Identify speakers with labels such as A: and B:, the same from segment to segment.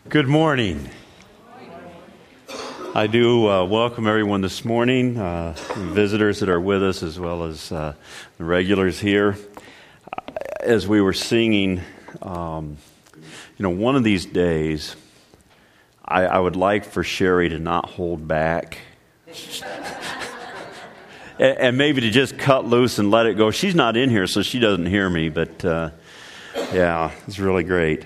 A: Good morning. I do welcome everyone this morning, visitors that are with us as well as the regulars here. As we were singing, one of these days, I would like for Sherry to not hold back and maybe to just cut loose and let it go. She's not in here, so she doesn't hear me, but yeah, it's really great.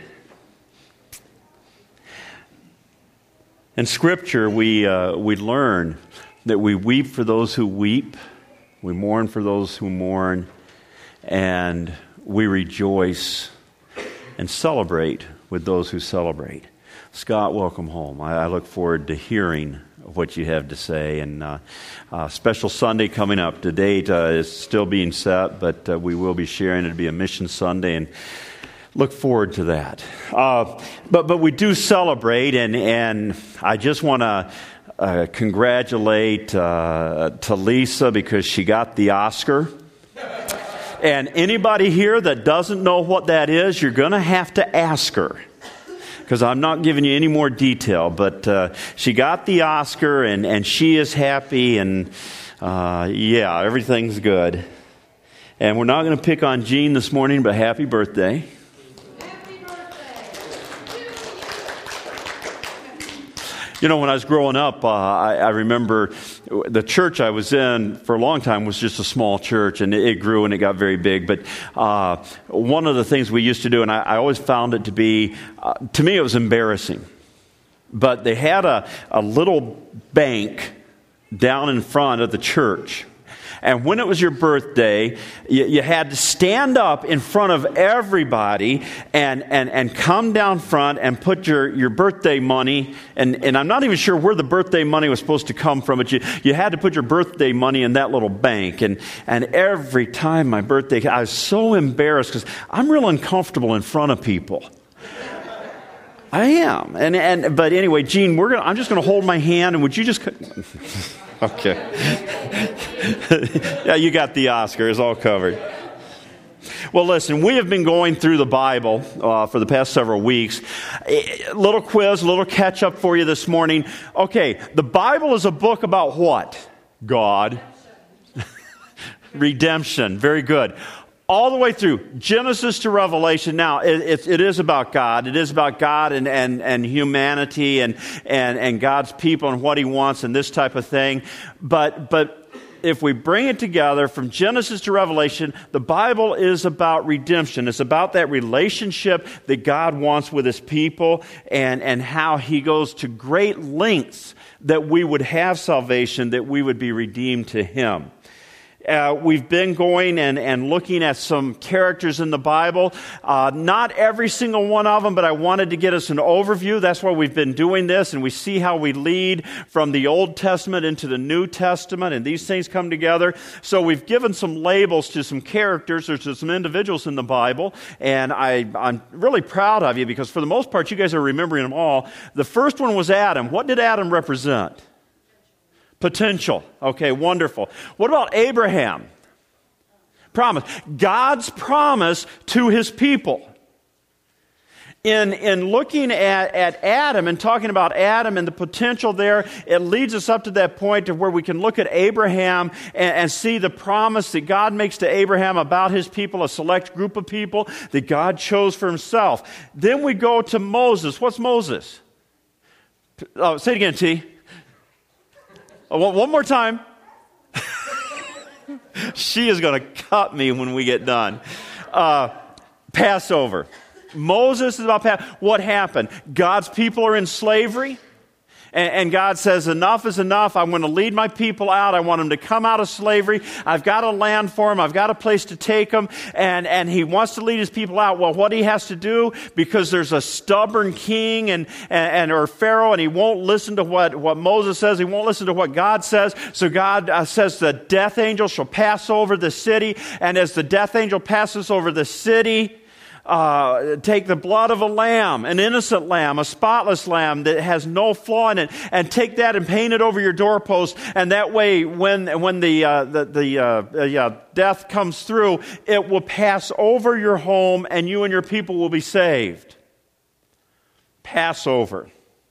A: In Scripture, we learn that we weep for those who weep, we mourn for those who mourn, and we rejoice and celebrate with those who celebrate. Scott, welcome home. I look forward to hearing what you have to say. And special Sunday coming up. The date is still being set, but we will be sharing. It'll be a Mission Sunday, and look forward to that. But we do celebrate, and I just want to congratulate Talisa because she got the Oscar. And anybody here that doesn't know what that is, you're going to have to ask her, because I'm not giving you any more detail. But she got the Oscar, and she is happy, and yeah, everything's good. And we're not going to pick on Jean this morning, but happy birthday. You know, when I was growing up, I remember the church I was in for a long time was just a small church, and it grew and it got very big. But one of the things we used to do, and I always found it to be, to me it was embarrassing, but they had a little bank down in front of the church. And when it was your birthday, you had to stand up in front of everybody and come down front and put your birthday money, and I'm not even sure where the birthday money was supposed to come from, but you had to put your birthday money in that little bank. And every time my birthday, I was so embarrassed because I'm real uncomfortable in front of people. I am. But anyway, Jean, I'm just going to hold my hand, and would you just... Okay. Yeah, you got the Oscar. It's all covered. Well, listen, we have been going through the Bible for the past several weeks. A little quiz, a little catch-up for you this morning. Okay, the Bible is a book about what? God. Redemption. Very good. All the way through, Genesis to Revelation. Now, it is about God. It is about God and humanity and God's people and what He wants and this type of thing. But if we bring it together from Genesis to Revelation, the Bible is about redemption. It's about that relationship that God wants with His people and how He goes to great lengths that we would have salvation, that we would be redeemed to Him. We've been going and looking at some characters in the Bible. Not every single one of them, but I wanted to get us an overview. That's why we've been doing this, and we see how we lead from the Old Testament into the New Testament, and these things come together. So we've given some labels to some characters or to some individuals in the Bible, and I'm really proud of you because for the most part, you guys are remembering them all. The first one was Adam. What did Adam represent? Potential. Okay, wonderful. What about Abraham? Promise. God's promise to His people. In looking at Adam and talking about Adam and the potential there, it leads us up to that point to where we can look at Abraham and see the promise that God makes to Abraham about His people, a select group of people that God chose for Himself. Then we go to Moses. What's Moses? Oh, say it again, T. One more time. She is going to cut me when we get done. Passover. Moses is about what happened? God's people are in slavery. And God says, enough is enough. I'm going to lead my people out. I want them to come out of slavery. I've got a land for them. I've got a place to take them. And He wants to lead His people out. Well, what He has to do, because there's a stubborn king or Pharaoh, and he won't listen to what Moses says. He won't listen to what God says. So God says the death angel shall pass over the city. And as the death angel passes over the city, take the blood of a lamb, an innocent lamb, a spotless lamb that has no flaw in it, and take that and paint it over your doorpost. And that way, when the death comes through, it will pass over your home, and you and your people will be saved. Passover.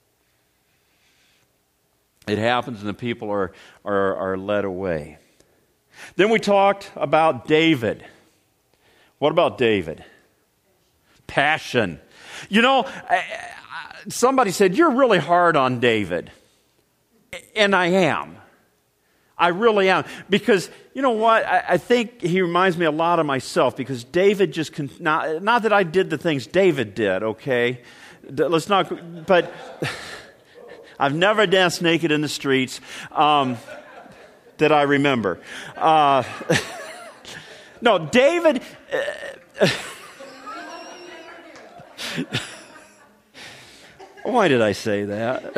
A: It happens and the people are led away. Then we talked about David. What about David? Passion. You know, somebody said, you're really hard on David. And I am. I really am. Because, you know what? I think he reminds me a lot of myself. Because David just, not that I did the things David did, okay? Let's not, but I've never danced naked in the streets that I remember. No, David... Why did I say that?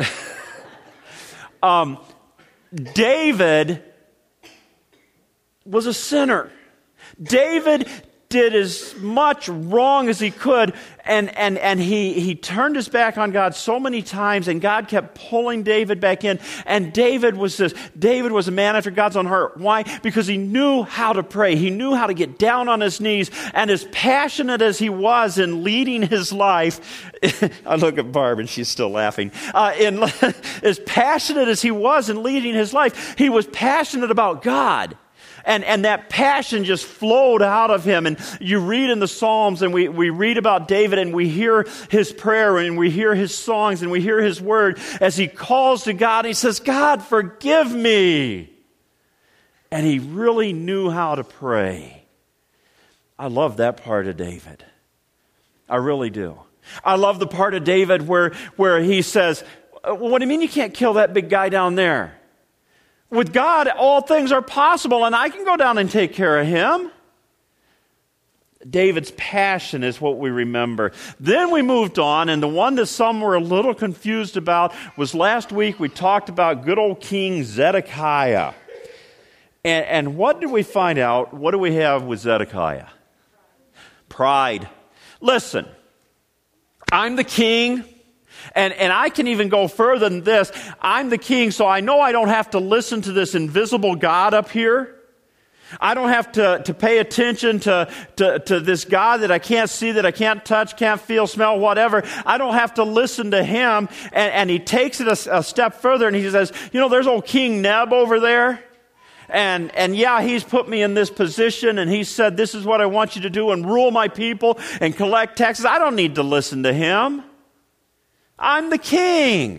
A: David was a sinner. David did as much wrong as he could, and he turned his back on God so many times, and God kept pulling David back in. And David was a man after God's own heart. Why? Because he knew how to pray. He knew how to get down on his knees. And as passionate as he was in leading his life, I look at Barb and she's still laughing. As passionate as he was in leading his life, he was passionate about God. And that passion just flowed out of him. And you read in the Psalms, and we read about David, and we hear his prayer, and we hear his songs, and we hear his word as he calls to God. And he says, God, forgive me. And he really knew how to pray. I love that part of David. I really do. I love the part of David where he says, what do you mean you can't kill that big guy down there? With God, all things are possible, and I can go down and take care of him. David's passion is what we remember. Then we moved on, and the one that some were a little confused about was last week we talked about good old King Zedekiah. And what did we find out? What do we have with Zedekiah? Pride. Listen, I'm the king. And I can even go further than this. I'm the king, so I know I don't have to listen to this invisible God up here. I don't have to pay attention to this God that I can't see, that I can't touch, can't feel, smell, whatever. I don't have to listen to him. And he takes it a step further, and he says, you know, there's old King Neb over there. And yeah, he's put me in this position, and he said, this is what I want you to do, and rule my people and collect taxes. I don't need to listen to him. I'm the king.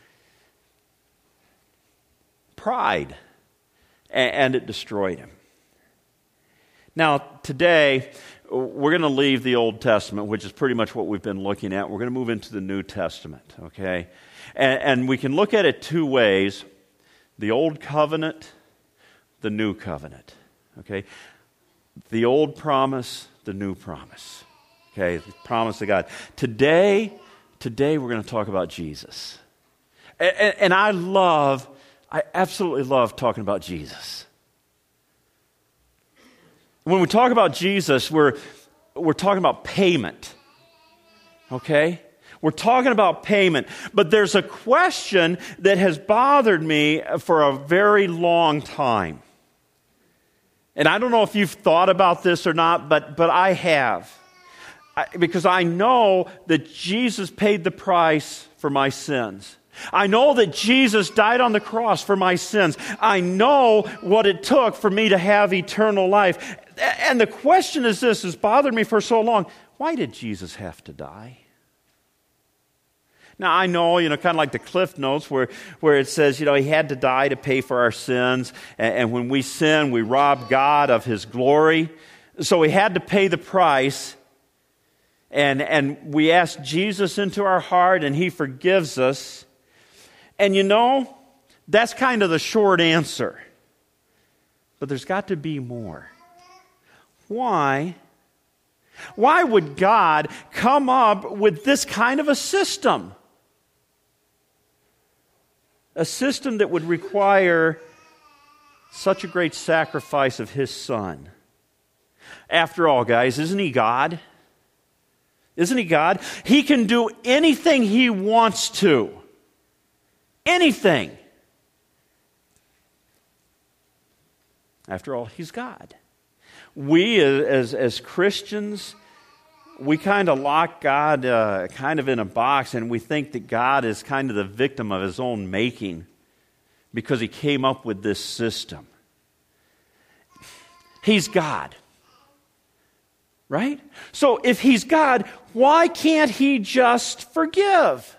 A: Pride. And it destroyed him. Now, today, we're going to leave the Old Testament, which is pretty much what we've been looking at. We're going to move into the New Testament, okay? And we can look at it two ways. The Old Covenant, the New Covenant, okay? The Old Promise, the New Promise, okay? The promise of God. Today we're going to talk about Jesus. And I absolutely love talking about Jesus. When we talk about Jesus, we're talking about payment. Okay? We're talking about payment. But there's a question that has bothered me for a very long time. And I don't know if you've thought about this or not, but I have. Because I know that Jesus paid the price for my sins. I know that Jesus died on the cross for my sins. I know what it took for me to have eternal life. And the question is this, has bothered me for so long. Why did Jesus have to die? Now, I know, kind of like the Cliff Notes where it says, he had to die to pay for our sins. And when we sin, we rob God of his glory. So he had to pay the price. And we ask Jesus into our heart, and he forgives us. And that's kind of the short answer. But there's got to be more. Why? Why would God come up with this kind of a system? A system that would require such a great sacrifice of his Son. After all, guys, isn't he God? Isn't he God? He can do anything he wants to. Anything. After all, he's God. We as Christians, we kind of lock God kind of in a box, and we think that God is kind of the victim of his own making because he came up with this system. He's God, right? So if he's God, why can't he just forgive?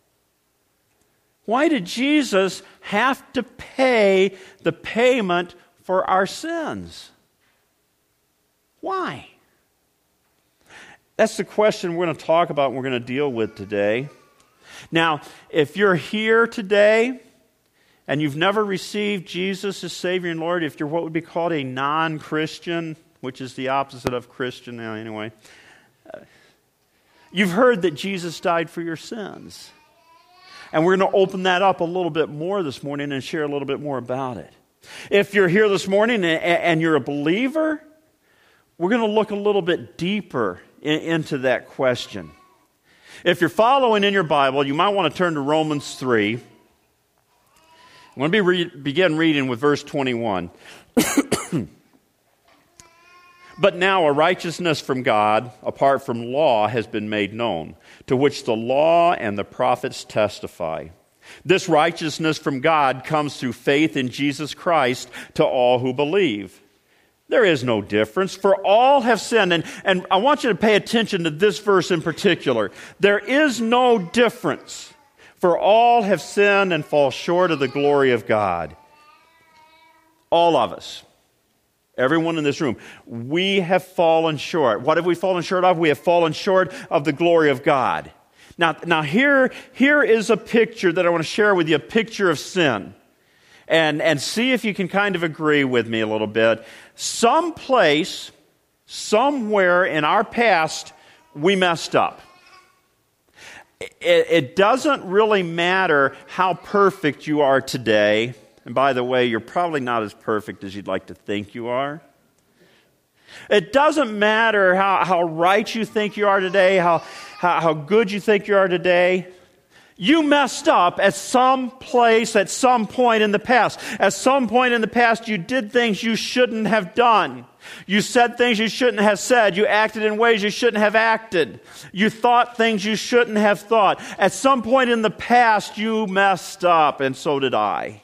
A: Why did Jesus have to pay the payment for our sins? Why? That's the question we're going to talk about and we're going to deal with today. Now, if you're here today and you've never received Jesus as Savior and Lord, if you're what would be called a non-Christian, which is the opposite of Christian now anyway, you've heard that Jesus died for your sins. And we're going to open that up a little bit more this morning and share a little bit more about it. If you're here this morning and you're a believer, we're going to look a little bit deeper into that question. If you're following in your Bible, you might want to turn to Romans 3. I'm going to begin reading with verse 21. But now a righteousness from God, apart from law, has been made known, to which the law and the prophets testify. This righteousness from God comes through faith in Jesus Christ to all who believe. There is no difference, for all have sinned. And I want you to pay attention to this verse in particular. There is no difference, for all have sinned and fall short of the glory of God. All of us. Everyone in this room, we have fallen short. What have we fallen short of? We have fallen short of the glory of God. Now here is a picture that I want to share with you, a picture of sin. And see if you can kind of agree with me a little bit. Someplace, somewhere in our past, we messed up. It doesn't really matter how perfect you are today. And by the way, you're probably not as perfect as you'd like to think you are. It doesn't matter how right you think you are today, how good you think you are today. You messed up at some place, at some point in the past. At some point in the past, you did things you shouldn't have done. You said things you shouldn't have said. You acted in ways you shouldn't have acted. You thought things you shouldn't have thought. At some point in the past, you messed up, and so did I.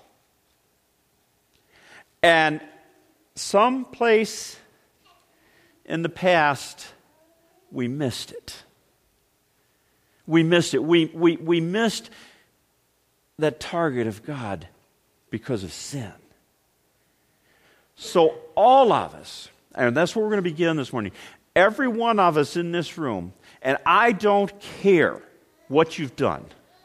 A: And someplace in the past, we missed it. We missed it. We missed that target of God because of sin. So all of us, and that's where we're going to begin this morning, every one of us in this room, and I don't care what you've done,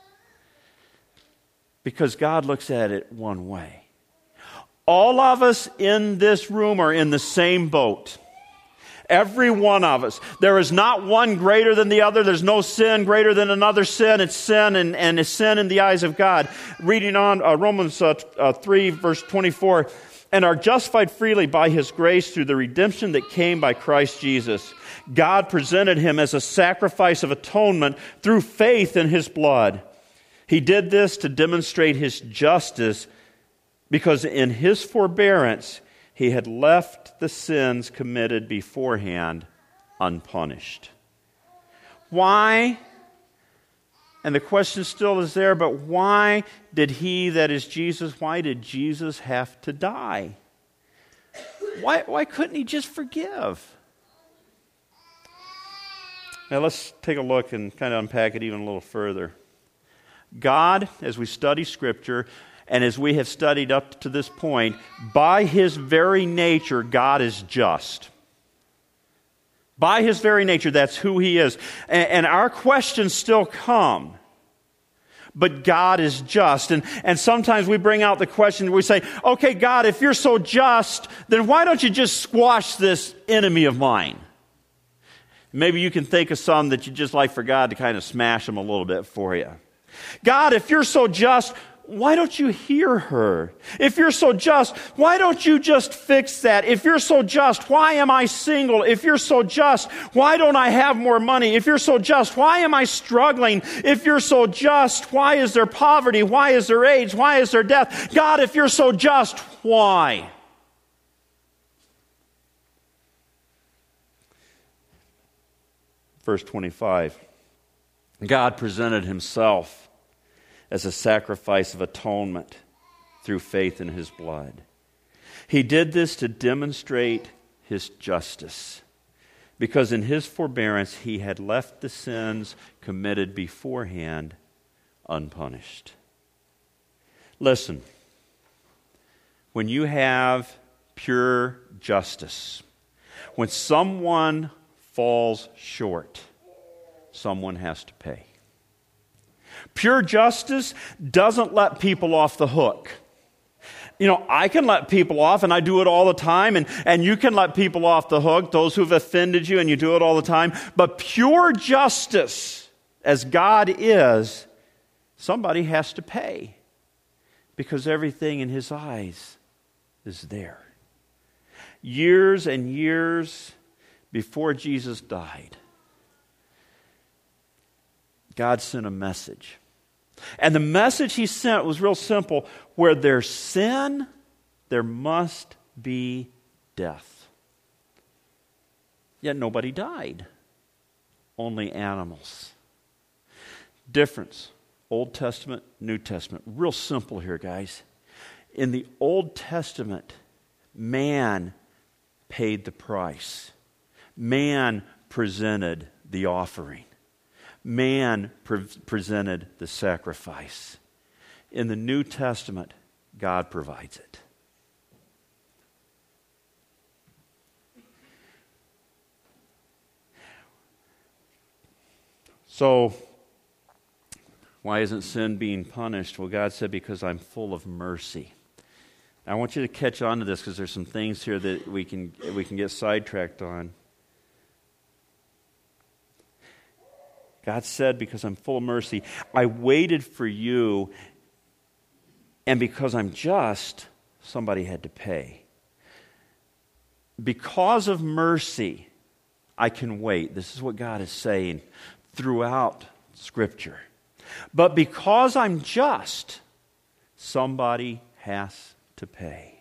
A: because God looks at it one way. All of us in this room are in the same boat. Every one of us. There is not one greater than the other. There's no sin greater than another sin. It's sin and it's sin in the eyes of God. Reading on Romans 3 verse 24. And are justified freely by His grace through the redemption that came by Christ Jesus. God presented Him as a sacrifice of atonement through faith in His blood. He did this to demonstrate His justice, because in His forbearance He had left the sins committed beforehand unpunished. Why? And the question still is there, but why did He, that is Jesus, why did Jesus have to die? Why couldn't He just forgive? Now let's take a look and kind of unpack it even a little further. God, as we study Scripture, and as we have studied up to this point, by His very nature, God is just. By His very nature, that's who He is. And our questions still come. But God is just. And sometimes we bring out the question, we say, okay, God, if You're so just, then why don't You just squash this enemy of mine? Maybe you can think of some that you'd just like for God to kind of smash them a little bit for you. God, if You're so just, why don't You hear her? If You're so just, why don't You just fix that? If You're so just, why am I single? If You're so just, why don't I have more money? If You're so just, why am I struggling? If You're so just, why is there poverty? Why is there AIDS? Why is there death? God, if You're so just, why? Verse 25. God presented himself as a sacrifice of atonement through faith in his blood. He did this to demonstrate his justice, because in his forbearance he had left the sins committed beforehand unpunished. Listen, when you have pure justice, when someone falls short, someone has to pay. Pure justice doesn't let people off the hook. You know, I can let people off, and I do it all the time, and you can let people off the hook, those who've offended you, and you do it all the time. But pure justice, as God is, somebody has to pay, because everything in his eyes is there. Years and years before Jesus died, God sent a message. And the message he sent was real simple. Where there's sin, there must be death. Yet nobody died. Only animals. Difference. Old Testament, New Testament. Real simple here, guys. In the Old Testament, man paid the price. Man presented the offering. Man presented the sacrifice. In the New Testament, God provides it. So, why isn't sin being punished? Well, God said, because I'm full of mercy. I want you to catch on to this, because there's some things here that we can get sidetracked on. God said, because I'm full of mercy, I waited for you, and because I'm just, somebody had to pay. Because of mercy, I can wait. This is what God is saying throughout Scripture. But because I'm just, somebody has to pay.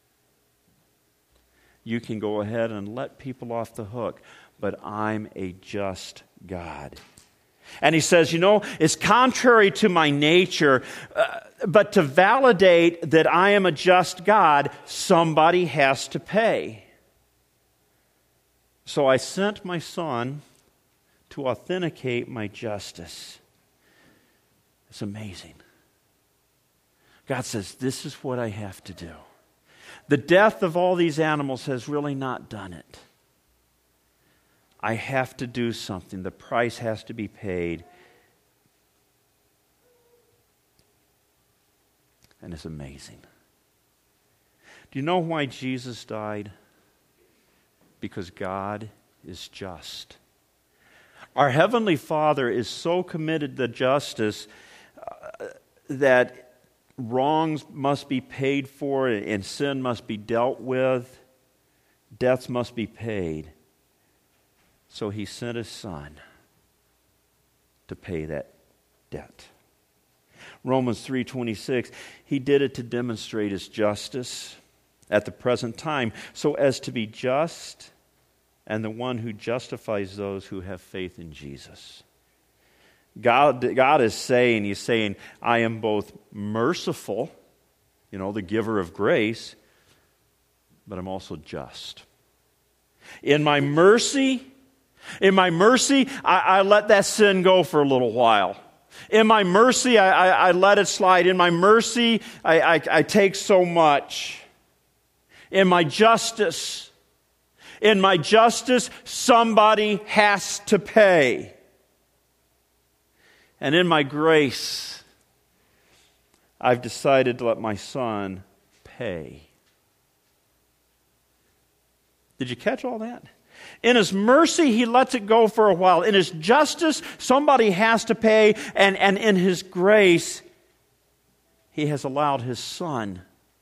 A: You can go ahead and let people off the hook, but I'm a just God. And he says, you know, it's contrary to my nature, but to validate that I am a just God, somebody has to pay. So I sent my Son to authenticate my justice. It's amazing. God says, this is what I have to do. The death of all these animals has really not done it. I have to do something. The price has to be paid. And it's amazing. Do you know why Jesus died? Because God is just. Our Heavenly Father is so committed to justice that wrongs must be paid for and sin must be dealt with. Debts must be paid. So he sent his Son to pay that debt. Romans 3:26, he did it to demonstrate his justice at the present time, so as to be just and the one who justifies those who have faith in Jesus. God is saying, he's saying, I am both merciful, the giver of grace, but I'm also just. In my mercy, I let that sin go for a little while. In my mercy, I let it slide. In my mercy, I take so much. In my justice, somebody has to pay. And in my grace, I've decided to let my Son pay. Did you catch all that? In his mercy, he lets it go for a while. In his justice, somebody has to pay. And in his grace, he has allowed his Son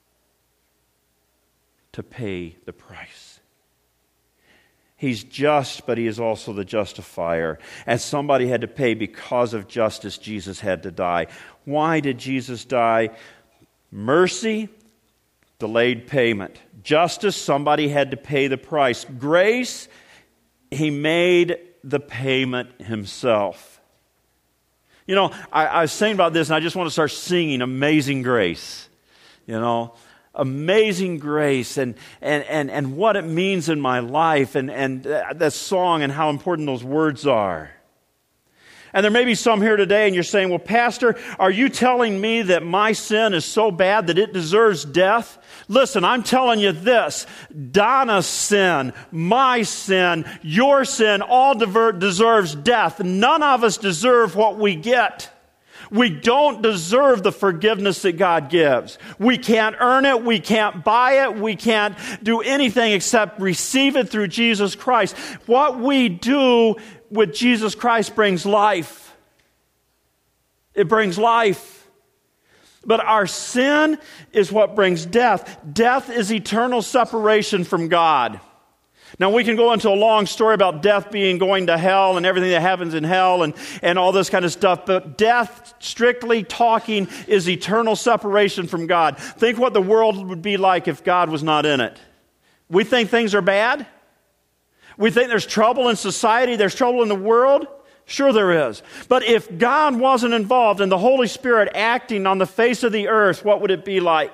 A: to pay the price. He's just, but he is also the justifier. And somebody had to pay. Because of justice, Jesus had to die. Why did Jesus die? Mercy, delayed payment. Justice, somebody had to pay the price. Grace, he made the payment himself. You know, I was saying about this, and I just want to start singing Amazing Grace. You know, Amazing Grace, and what it means in my life, and that song and how important those words are. And there may be some here today and you're saying, well, Pastor, are you telling me that my sin is so bad that it deserves death? Listen, I'm telling you this. Donna's sin, my sin, your sin, all deserves death. None of us deserve what we get. We don't deserve the forgiveness that God gives. We can't earn it. We can't buy it. We can't do anything except receive it through Jesus Christ. What we do with Jesus Christ brings life. It brings life. But our sin is what brings death. Death is eternal separation from God. Now, we can go into a long story about death being going to hell and everything that happens in hell and all this kind of stuff, but death, strictly talking, is eternal separation from God. Think what the world would be like if God was not in it. We think things are bad. We think there's trouble in society, there's trouble in the world. Sure there is. But if God wasn't involved and the Holy Spirit acting on the face of the earth, what would it be like?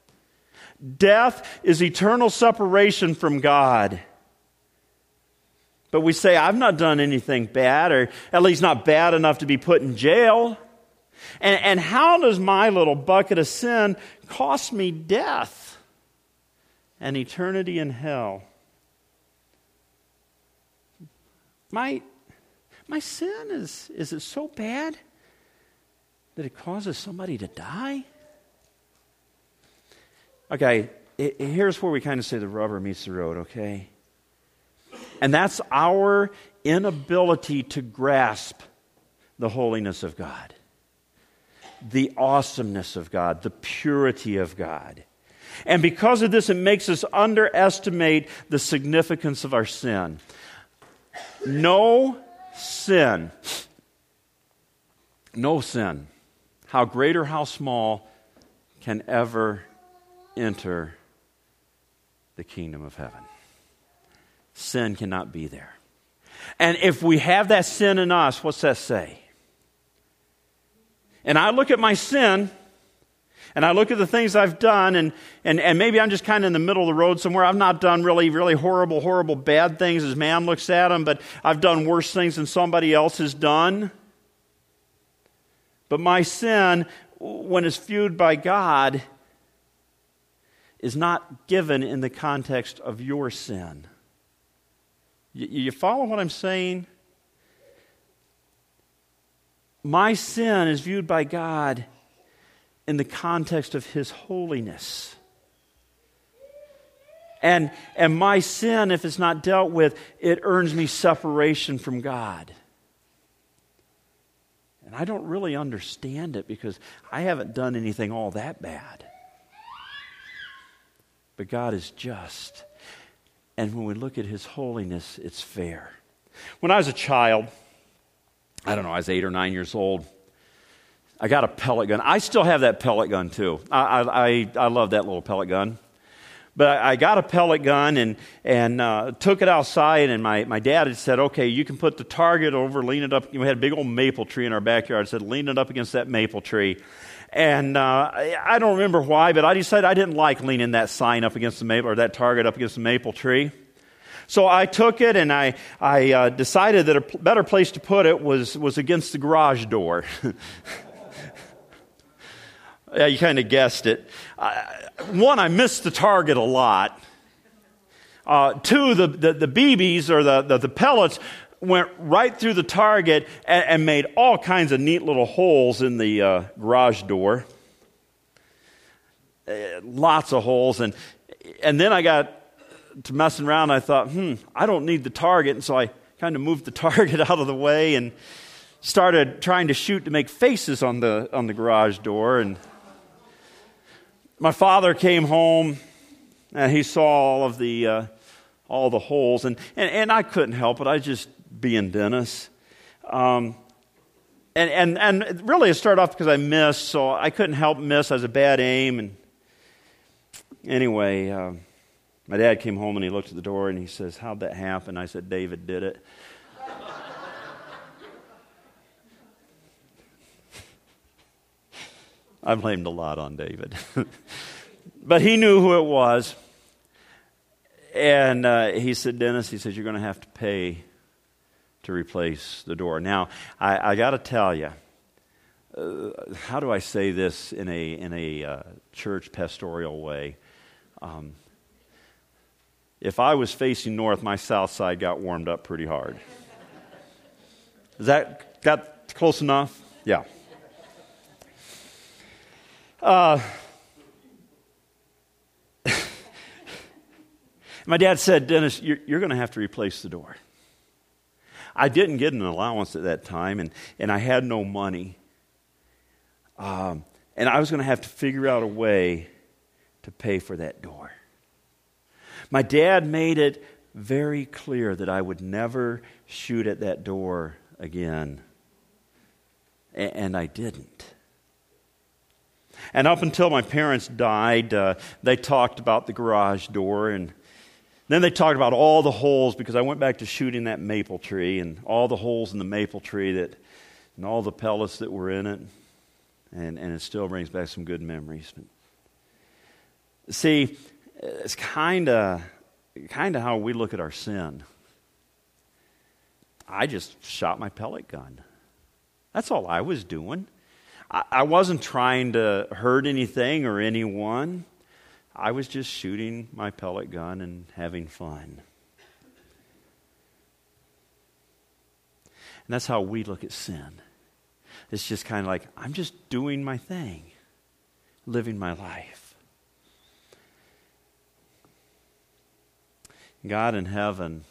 A: Death is eternal separation from God. But we say, I've not done anything bad, or at least not bad enough to be put in jail. And how does my little bucket of sin cost me death and eternity in hell? My sin, is it so bad that it causes somebody to die? Okay, here's where we kind of say the rubber meets the road, okay? And that's our inability to grasp the holiness of God, the awesomeness of God, the purity of God. And because of this, it makes us underestimate the significance of our sin. No sin, how great or how small, can ever enter the kingdom of heaven. Sin cannot be there. And if we have that sin in us, what's that say? And I look at my sin, and I look at the things I've done, and maybe I'm just kind of in the middle of the road somewhere. I've not done really, really horrible, bad things as man looks at them, but I've done worse things than somebody else has done. But my sin, when it's viewed by God, is not given in the context of your sin. You follow what I'm saying? My sin is viewed by God in the context of His holiness. And my sin, if it's not dealt with, it earns me separation from God. And I don't really understand it because I haven't done anything all that bad. But God is just. And when we look at His holiness, it's fair. When I was a child, I was 8 or 9 years old, I got a pellet gun. I still have that pellet gun too. I love that little pellet gun. But I got a pellet gun and took it outside, and my dad had said, okay, you can put the target over, lean it up. We had a big old maple tree in our backyard. I said, lean it up against that maple tree. And I don't remember why, but I decided I didn't like leaning that sign up against the maple, or that target up against the maple tree. So I took it, and I decided that a better place to put it was against the garage door. Yeah, you kind of guessed it. One, I missed the target a lot. Two, the BBs, or the pellets, went right through the target and made all kinds of neat little holes in the garage door. Lots of holes. And then I got to messing around. I thought, I don't need the target. And so I kind of moved the target out of the way and started trying to shoot to make faces on the garage door. And my father came home, and he saw all the holes, and I couldn't help it. I just being Dennis, and really it started off because I missed, so I couldn't help miss. I was a bad aim, and anyway, my dad came home and he looked at the door and he says, "How'd that happen?" I said, "David did it." I blamed a lot on David. But he knew who it was. And he said, Dennis, he says, you're going to have to pay to replace the door. Now, I got to tell you, how do I say this in a church pastoral way? If I was facing north, my south side got warmed up pretty hard. Is that got close enough? Yeah. My dad said, Dennis, you're going to have to replace the door. I didn't get an allowance at that time, and I had no money. And I was going to have to figure out a way to pay for that door. My dad made it very clear that I would never shoot at that door again. And I didn't. And up until my parents died, they talked about the garage door, and then they talked about all the holes, because I went back to shooting that maple tree, and all the holes in the maple tree and all the pellets that were in it, and it still brings back some good memories. But see, it's kind of how we look at our sin. I just shot my pellet gun. That's all I was doing. I wasn't trying to hurt anything or anyone. I was just shooting my pellet gun and having fun. And that's how we look at sin. It's just kind of like, I'm just doing my thing, living my life. God in heaven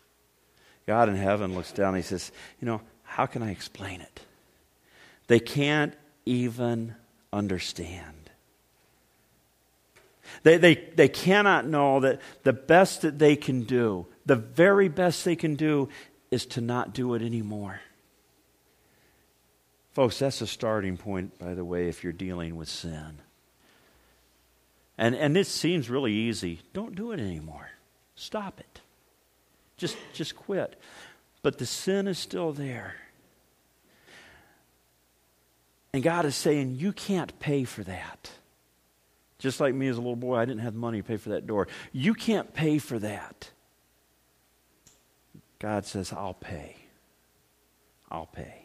A: looks down and he says, how can I explain it? They can't even understand. They cannot know that the best that they can do, the very best they can do, is to not do it anymore. Folks, that's a starting point, by the way, if you're dealing with sin. And it seems really easy. Don't do it anymore. Stop it. Just quit. But the sin is still there. And God is saying, you can't pay for that. Just like me as a little boy, I didn't have money to pay for that door. You can't pay for that. God says, I'll pay. I'll pay.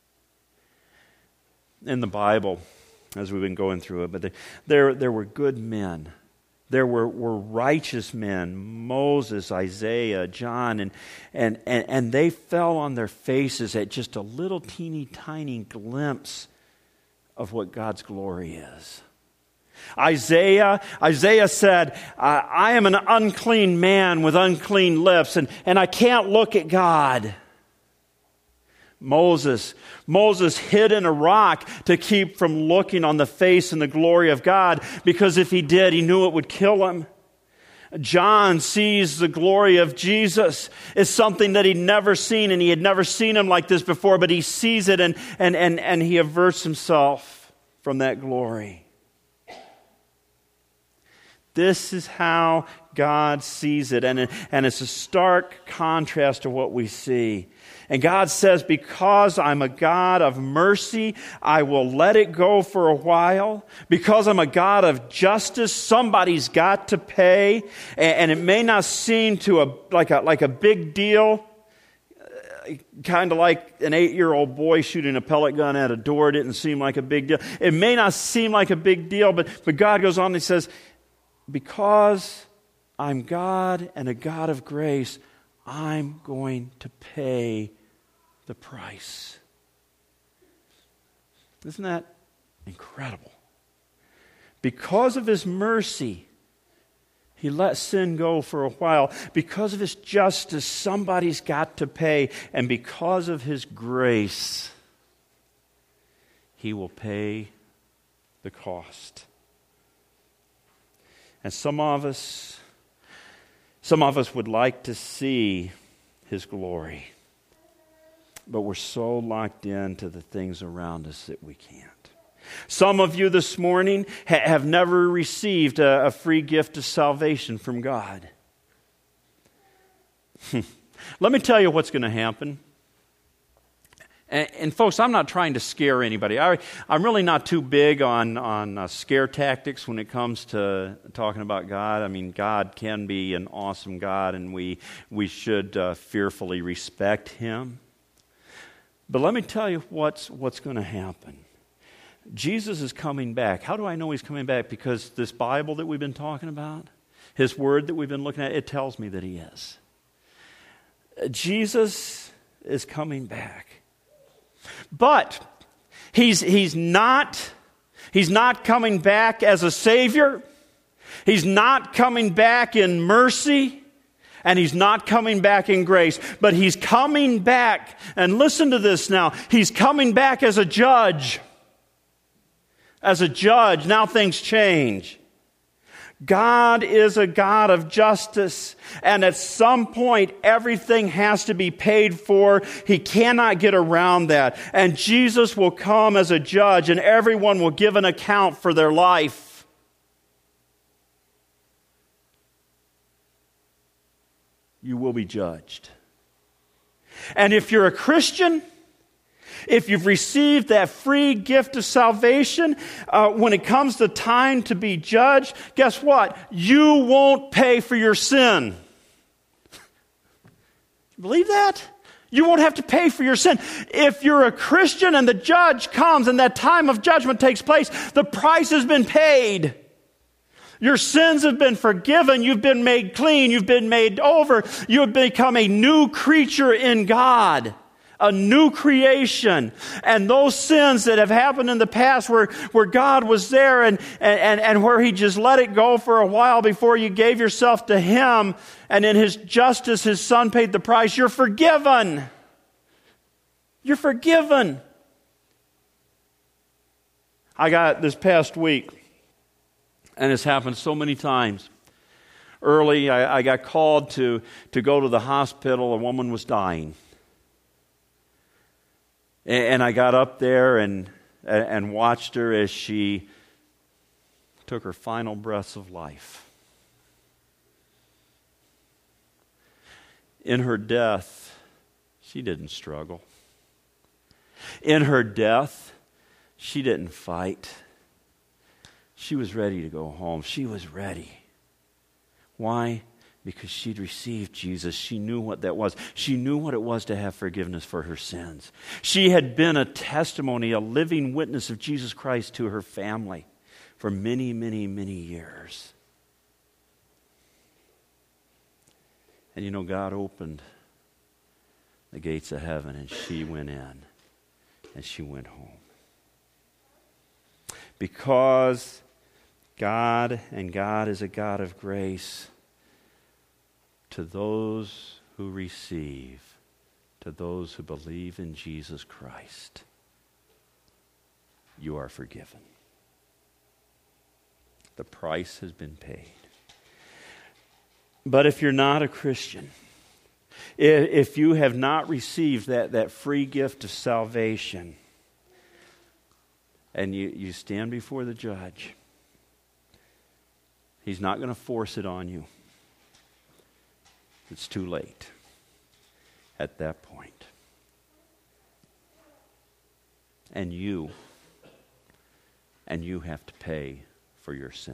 A: In the Bible, as we've been going through it, but there were good men. There were righteous men, Moses, Isaiah, John, and they fell on their faces at just a little teeny tiny glimpse of what God's glory is. Isaiah said, I am an unclean man with unclean lips, and I can't look at God. Moses hid in a rock to keep from looking on the face and the glory of God, because if he did, he knew it would kill him. John sees the glory of Jesus as something that he'd never seen, and he had never seen him like this before, but he sees it and he averts himself from that glory. This is how God sees it, and it's a stark contrast to what we see. And God says, because I'm a God of mercy, I will let it go for a while. Because I'm a God of justice, somebody's got to pay. And it may not seem to like a big deal, kind of like an 8-year-old boy shooting a pellet gun at a door. Didn't seem like a big deal. It may not seem like a big deal, but God goes on and he says, because I'm God and a God of grace, I'm going to pay the price. Isn't that incredible? Because of his mercy, he let sin go for a while. Because of his justice, somebody's got to pay. And because of his grace, he will pay the cost. And some of us would like to see his glory, but we're so locked into the things around us that we can't. Some of you this morning have never received a free gift of salvation from God. Let me tell you what's going to happen. And folks, I'm not trying to scare anybody. I'm really not too big on scare tactics when it comes to talking about God. I mean, God can be an awesome God, and we should fearfully respect Him. But let me tell you what's going to happen. Jesus is coming back. How do I know He's coming back? Because this Bible that we've been talking about, His Word that we've been looking at, it tells me that He is. Jesus is coming back. But he's not coming back as a Savior. He's not coming back in mercy. And He's not coming back in grace. But He's coming back, and listen to this now, He's coming back as a judge. As a judge. Now things change. God is a God of justice, and at some point everything has to be paid for. He cannot get around that. And Jesus will come as a judge, and everyone will give an account for their life. You will be judged. And if you're a Christian, if you've received that free gift of salvation, when it comes to time to be judged, guess what? You won't pay for your sin. Believe that? You won't have to pay for your sin. If you're a Christian and the judge comes and that time of judgment takes place, the price has been paid. Your sins have been forgiven. You've been made clean. You've been made over. You have become a new creature in God. A new creation. And those sins that have happened in the past where God was there and where He just let it go for a while before you gave yourself to Him, and in His justice His Son paid the price, you're forgiven. You're forgiven. I got this past week, and it's happened so many times. Early, I got called to go to the hospital. A woman was dying. And I got up there and watched her as she took her final breaths of life. In her death, she didn't struggle. In her death, she didn't fight. She was ready to go home. She was ready. Why? Because she'd received Jesus. She knew what that was. She knew what it was to have forgiveness for her sins. She had been a testimony, a living witness of Jesus Christ to her family for many, many, many years. And you know, God opened the gates of heaven, and she went in, and she went home. Because God is a God of grace, to those who receive, to those who believe in Jesus Christ, you are forgiven. The price has been paid. But if you're not a Christian, if you have not received that free gift of salvation, and you stand before the judge, He's not going to force it on you. It's too late at that point. And you have to pay for your sin.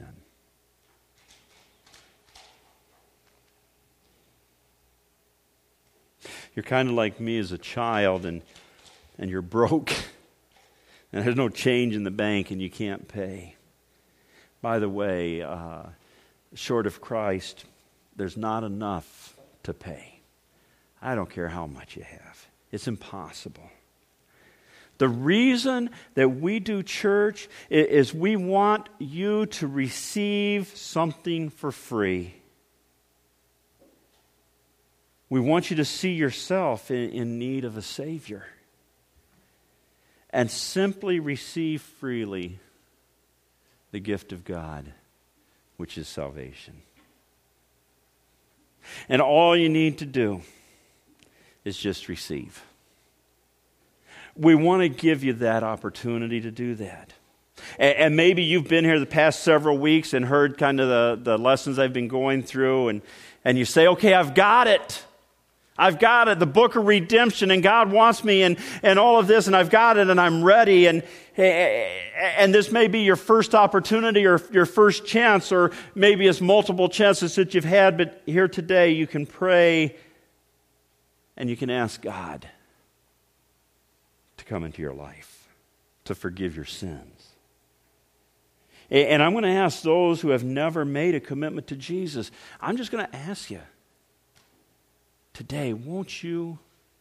A: You're kind of like me as a child, and you're broke, and there's no change in the bank, and you can't pay. By the way, short of Christ, there's not enough to pay. I don't care how much you have. It's impossible. The reason that we do church is we want you to receive something for free. We want you to see yourself in need of a Savior and simply receive freely the gift of God, which is salvation. And all you need to do is just receive. We want to give you that opportunity to do that. And maybe you've been here the past several weeks and heard kind of the lessons I've been going through, and you say, okay, I've got it. I've got it, the book of redemption, and God wants me, and all of this, and I've got it, and I'm ready. And this may be your first opportunity or your first chance, or maybe it's multiple chances that you've had, but here today you can pray and you can ask God to come into your life, to forgive your sins. And I'm going to ask those who have never made a commitment to Jesus, I'm just going to ask you today, won't you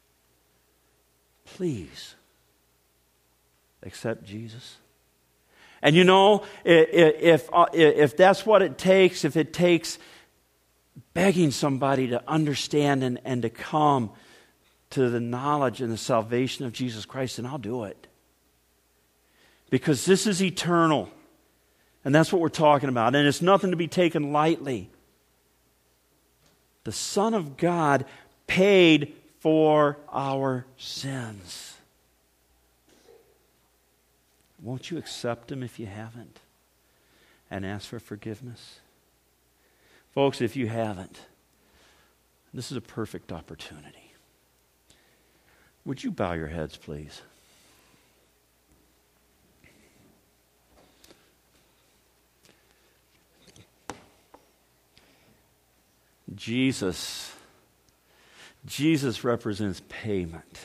A: please accept Jesus? And you know, if that's what it takes, if it takes begging somebody to understand and to come to the knowledge and the salvation of Jesus Christ, then I'll do it. Because this is eternal. And that's what we're talking about. And it's nothing to be taken lightly. The Son of God paid for our sins. Won't you accept Him if you haven't? And ask for forgiveness? Folks, if you haven't, this is a perfect opportunity. Would you bow your heads, please? Jesus represents payment.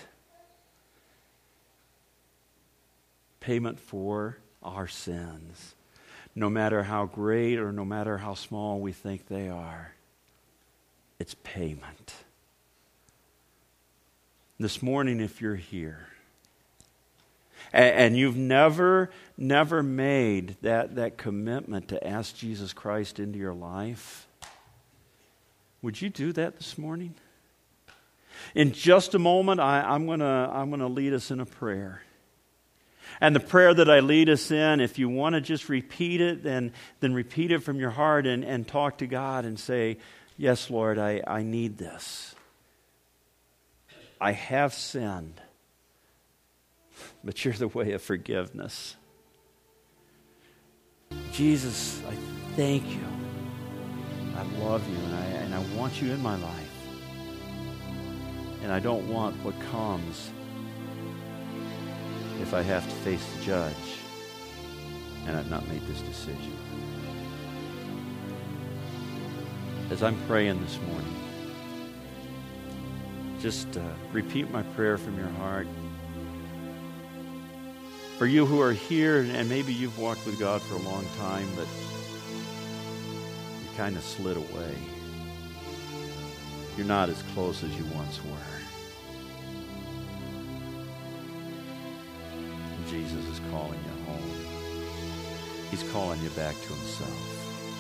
A: Payment for our sins. No matter how great or no matter how small we think they are, it's payment. This morning, if you're here, and you've never made that commitment to ask Jesus Christ into your life, would you do that this morning? In just a moment, I'm gonna lead us in a prayer. And the prayer that I lead us in, if you want to just repeat it, then repeat it from your heart and talk to God and say, yes, Lord, I need this. I have sinned, but you're the way of forgiveness. Jesus, I thank you. I love you, and I want you in my life. And I don't want what comes if I have to face the judge and I've not made this decision. As I'm praying this morning, just repeat my prayer from your heart. For you who are here, and maybe you've walked with God for a long time, but you kind of slid away. You're not as close as you once were. Jesus is calling you home. He's calling you back to Himself.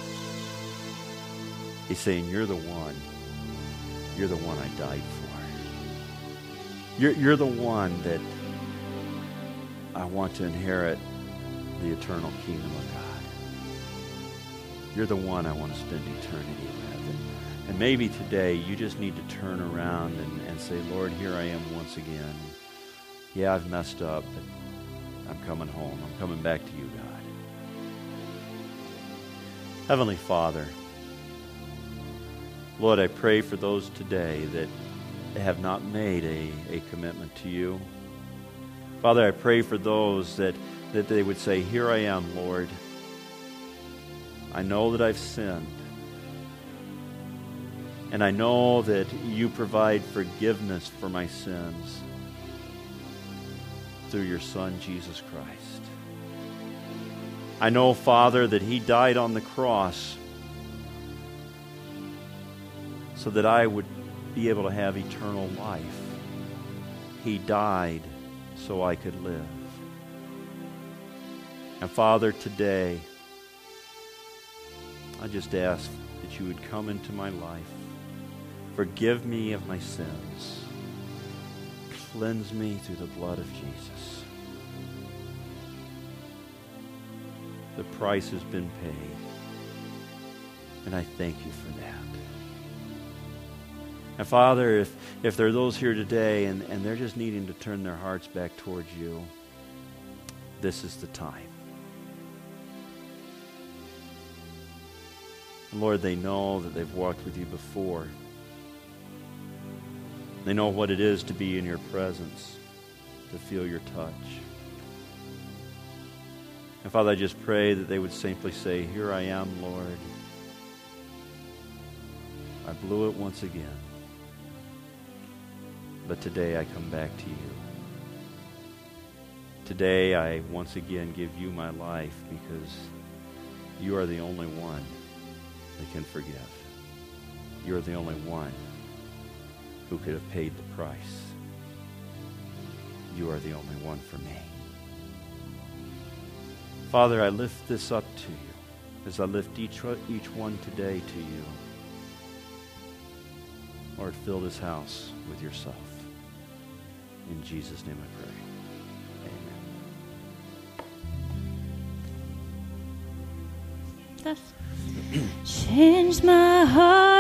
A: He's saying, you're the one. You're the one I died for. You're the one that I want to inherit the eternal kingdom of God. You're the one I want to spend eternity with. And maybe today you just need to turn around and say, Lord, here I am once again. Yeah, I've messed up, but I'm coming home. I'm coming back to you, God. Heavenly Father, Lord, I pray for those today that have not made a commitment to you. Father, I pray for those that they would say, here I am, Lord. I know that I've sinned. And I know that you provide forgiveness for my sins through your Son, Jesus Christ. I know, Father, that He died on the cross so that I would be able to have eternal life. He died so I could live. And Father, today, I just ask that you would come into my life. Forgive me of my sins. Cleanse me through the blood of Jesus. The price has been paid, and I thank you for that. And Father, if there are those here today and they're just needing to turn their hearts back towards you, this is the time. And Lord, they know that they've walked with you before. They know what it is to be in your presence, to feel your touch. And Father, I just pray that they would simply say, here I am, Lord. I blew it once again. But today I come back to you. Today I once again give you my life because you are the only one that can forgive. You are the only one who could have paid the price. You are the only one for me. Father, I lift this up to you as I lift each one today to you. Lord, fill this house with yourself. In Jesus' name I pray. Amen.
B: Change my heart.